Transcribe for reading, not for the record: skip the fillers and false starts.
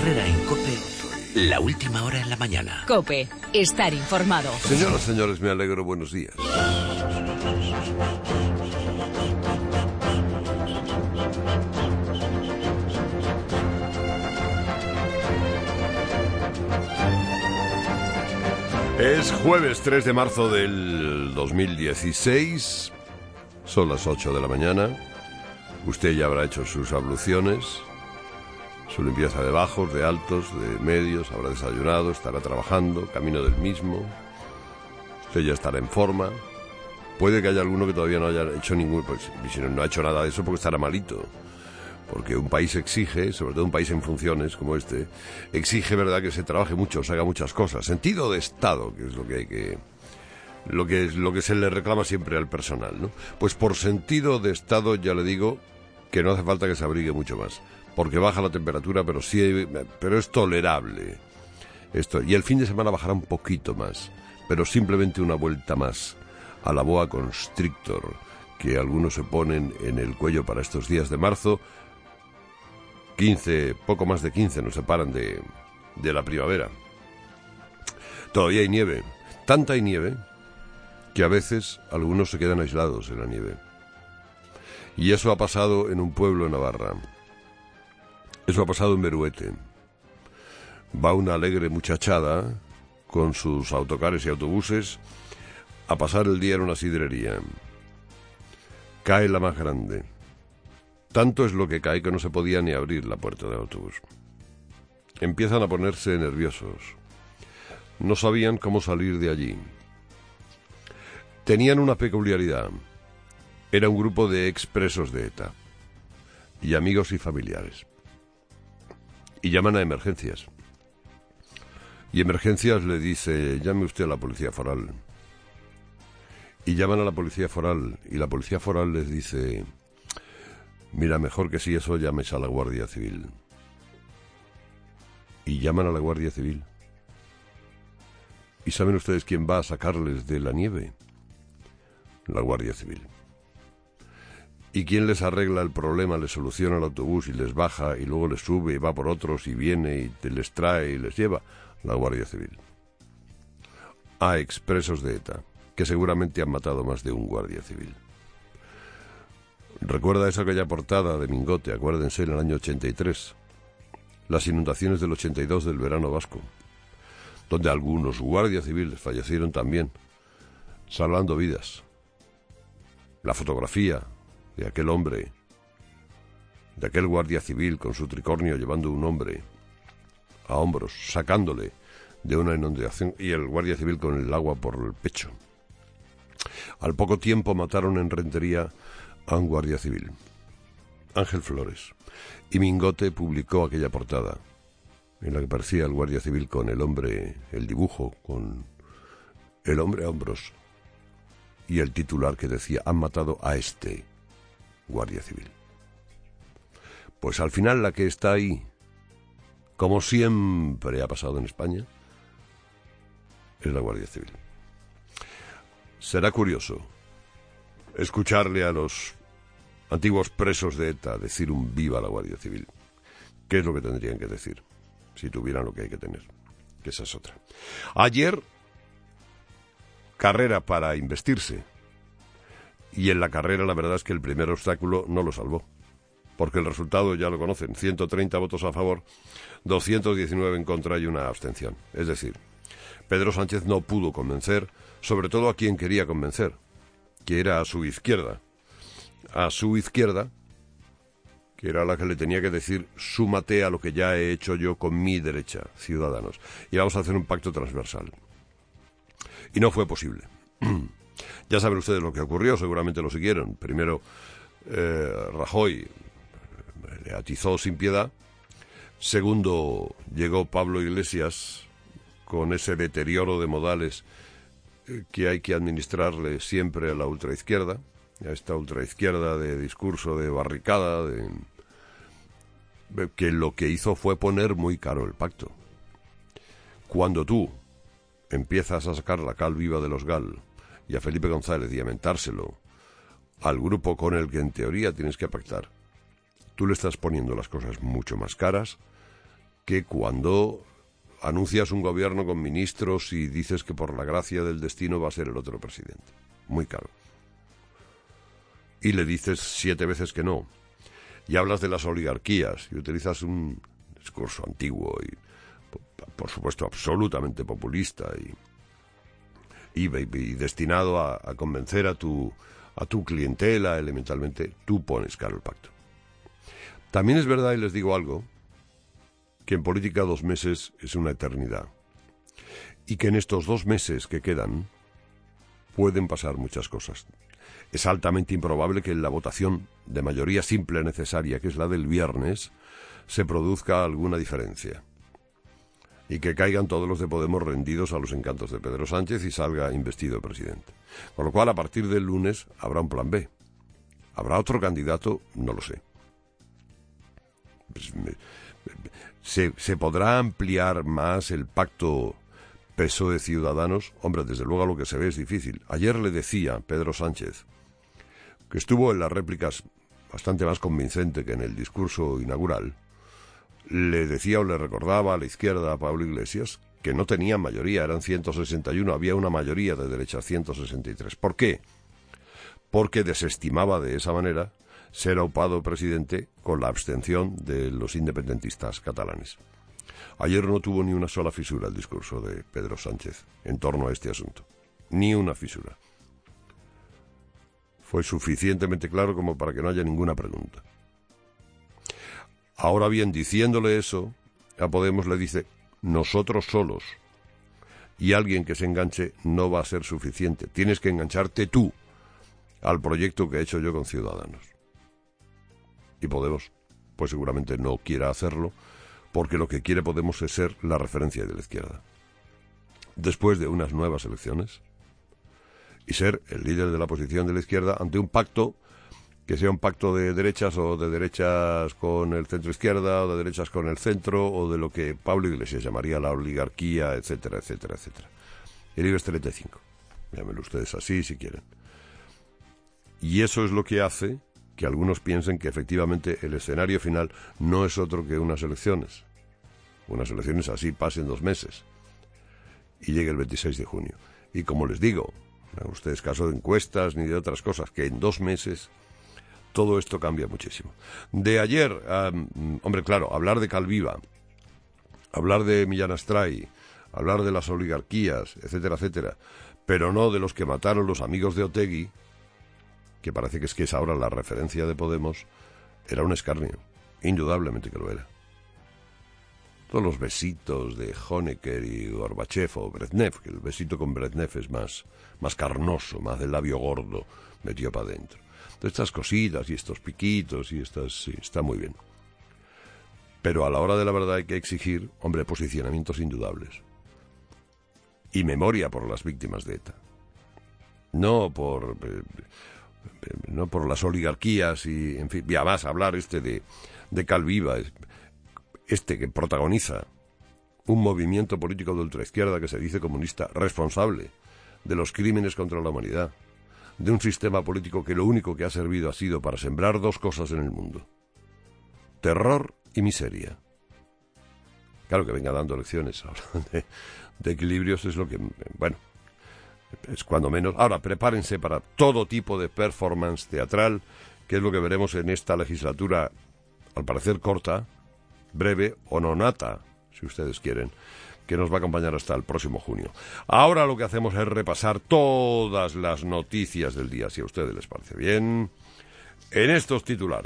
Herrera en COPE, la última hora en la mañana. COPE, estar informado. Señoras, señores, me alegro, buenos días. Es jueves 3 de marzo del 2016, son las 8 de la mañana, usted ya habrá hecho sus abluciones, su limpieza de bajos, de altos, de medios, habrá desayunado, estará trabajando, camino del mismo, usted ya estará en forma, puede que haya alguno que todavía no haya hecho ningún, pues si no ha hecho nada de eso porque estará malito. Porque un país exige, sobre todo un país en funciones como este, exige, ¿verdad?, que se trabaje mucho, se haga muchas cosas. Sentido de Estado, que es lo que hay que... lo que se le reclama siempre al personal, ¿no? Pues por sentido de Estado ya le digo que no hace falta que se abrigue mucho más. Porque baja la temperatura, pero es tolerable. Y el fin de semana bajará un poquito más. Pero simplemente una vuelta más a la boa constrictor que algunos se ponen en el cuello para estos días de marzo. 15, poco más de 15 nos separan de la primavera. Todavía hay nieve. Tanta hay nieve que a veces algunos se quedan aislados en la nieve. Y eso ha pasado en un pueblo en Navarra. Eso ha pasado en Beruete. Va una alegre muchachada con sus autocares y autobuses a pasar el día en una sidrería. Cae la más grande. Tanto es lo que cae que no se podía ni abrir la puerta del autobús. Empiezan a ponerse nerviosos. No sabían cómo salir de allí. Tenían una peculiaridad. Era un grupo de expresos de ETA. Y amigos y familiares. Y llaman a emergencias. Y emergencias le dice, llame usted a la policía foral. Y llaman a la policía foral. Y la policía foral les dice... Mira, mejor que si eso llames a la Guardia Civil. Y llaman a la Guardia Civil. ¿Y saben ustedes quién va a sacarles de la nieve? La Guardia Civil. ¿Y quién les arregla el problema, les soluciona el autobús y les baja y luego les sube y va por otros y viene y les trae y les lleva? La Guardia Civil. A expresos de ETA, que seguramente han matado más de un Guardia Civil. Recuerda esa aquella portada de Mingote, acuérdense, en el año 83, las inundaciones del 82 del verano vasco, donde algunos guardias civiles fallecieron también, salvando vidas. La fotografía de aquel hombre, de aquel guardia civil con su tricornio llevando un hombre a hombros, sacándole de una inundación, y el guardia civil con el agua por el pecho. Al poco tiempo mataron en Rentería a un guardia civil, Ángel Flores, y Mingote publicó aquella portada en la que parecía el guardia civil con el hombre, el dibujo con el hombre a hombros y el titular que decía, han matado a este guardia civil. Pues al final la que está ahí, como siempre ha pasado en España, es la Guardia Civil. Será curioso escucharle a los antiguos presos de ETA decir un viva a la Guardia Civil. ¿Qué es lo que tendrían que decir? Si tuvieran lo que hay que tener. Que esa es otra. Ayer, carrera para investirse. Y en la carrera la verdad es que el primer obstáculo no lo salvó. Porque el resultado ya lo conocen. 130 votos a favor, 219 en contra y una abstención. Es decir, Pedro Sánchez no pudo convencer, sobre todo a quien quería convencer, que era a su izquierda. A su izquierda, que era la que le tenía que decir, súmate a lo que ya he hecho yo con mi derecha, Ciudadanos, y vamos a hacer un pacto transversal. Y no fue posible. Ya saben ustedes lo que ocurrió, seguramente lo siguieron. Primero, Rajoy le atizó sin piedad. Segundo, llegó Pablo Iglesias con ese deterioro de modales que hay que administrarle siempre a la ultraizquierda, a esta ultraizquierda de discurso de barricada, que lo que hizo fue poner muy caro el pacto. Cuando tú empiezas a sacar la cal viva de los GAL y a Felipe González y a mentárselo al grupo con el que en teoría tienes que pactar, tú le estás poniendo las cosas mucho más caras que cuando anuncias un gobierno con ministros y dices que por la gracia del destino va a ser el otro presidente. Muy caro. Y le dices 7 veces que no. Y hablas de las oligarquías y utilizas un discurso antiguo y, por supuesto, absolutamente populista y destinado a convencer a tu clientela, elementalmente. Tú pones caro el pacto. También es verdad, y les digo algo, que en política 2 meses es una eternidad. Y que en estos 2 meses que quedan pueden pasar muchas cosas. Es altamente improbable que en la votación de mayoría simple necesaria, que es la del viernes, se produzca alguna diferencia. Y que caigan todos los de Podemos rendidos a los encantos de Pedro Sánchez y salga investido presidente. Con lo cual, a partir del lunes habrá un plan B. ¿Habrá otro candidato? No lo sé. ¿Se podrá ampliar más el pacto PSOE-Ciudadanos? Hombre, desde luego lo que se ve es difícil. Ayer le decía Pedro Sánchez, que estuvo en las réplicas bastante más convincente que en el discurso inaugural, le decía o le recordaba a la izquierda, a Pablo Iglesias, que no tenían mayoría, eran 161, había una mayoría de derecha, 163. ¿Por qué? Porque desestimaba de esa manera ser aupado presidente con la abstención de los independentistas catalanes. Ayer no tuvo ni una sola fisura el discurso de Pedro Sánchez en torno a este asunto. Ni una fisura. Fue suficientemente claro como para que no haya ninguna pregunta. Ahora bien, diciéndole eso, a Podemos le dice, nosotros solos y alguien que se enganche no va a ser suficiente. Tienes que engancharte tú al proyecto que he hecho yo con Ciudadanos. Y Podemos, pues seguramente no quiera hacerlo, porque lo que quiere Podemos es ser la referencia de la izquierda. Después de unas nuevas elecciones, y ser el líder de la oposición de la izquierda ante un pacto que sea un pacto de derechas o de derechas con el centro izquierda o de derechas con el centro o de lo que Pablo Iglesias llamaría la oligarquía, etcétera, etcétera, etcétera. El IBEX 35, llámenlo ustedes así si quieren. Y eso es lo que hace que algunos piensen que efectivamente el escenario final no es otro que unas elecciones. Unas elecciones así pasen 2 meses y llegue el 26 de junio. Y como les digo, no hagan ustedes caso de encuestas ni de otras cosas, que en 2 meses todo esto cambia muchísimo. De ayer, hombre, claro, hablar de Calviva, hablar de Millán Astray, hablar de las oligarquías, etcétera, etcétera, pero no de los que mataron los amigos de Otegi, que parece que es ahora la referencia de Podemos, era un escarnio. Indudablemente que lo era. Todos los besitos de Honecker y Gorbachev o Brezhnev, que el besito con Brezhnev es más carnoso, más del labio gordo, metido para adentro. Todas estas cositas y estos piquitos y estas, sí, está muy bien. Pero a la hora de la verdad hay que exigir, hombre, posicionamientos indudables. Y memoria por las víctimas de ETA. No por las oligarquías y, en fin, y además hablar de Calviva, que protagoniza un movimiento político de ultraizquierda que se dice comunista, responsable de los crímenes contra la humanidad, de un sistema político que lo único que ha servido ha sido para sembrar 2 cosas en el mundo: terror y miseria. Claro, que venga dando lecciones ahora de equilibrios es lo que, bueno, es cuando menos. Ahora, prepárense para todo tipo de performance teatral, que es lo que veremos en esta legislatura, al parecer corta, breve o nonata, si ustedes quieren, que nos va a acompañar hasta el próximo junio. Ahora lo que hacemos es repasar todas las noticias del día, si a ustedes les parece bien, en estos titulares.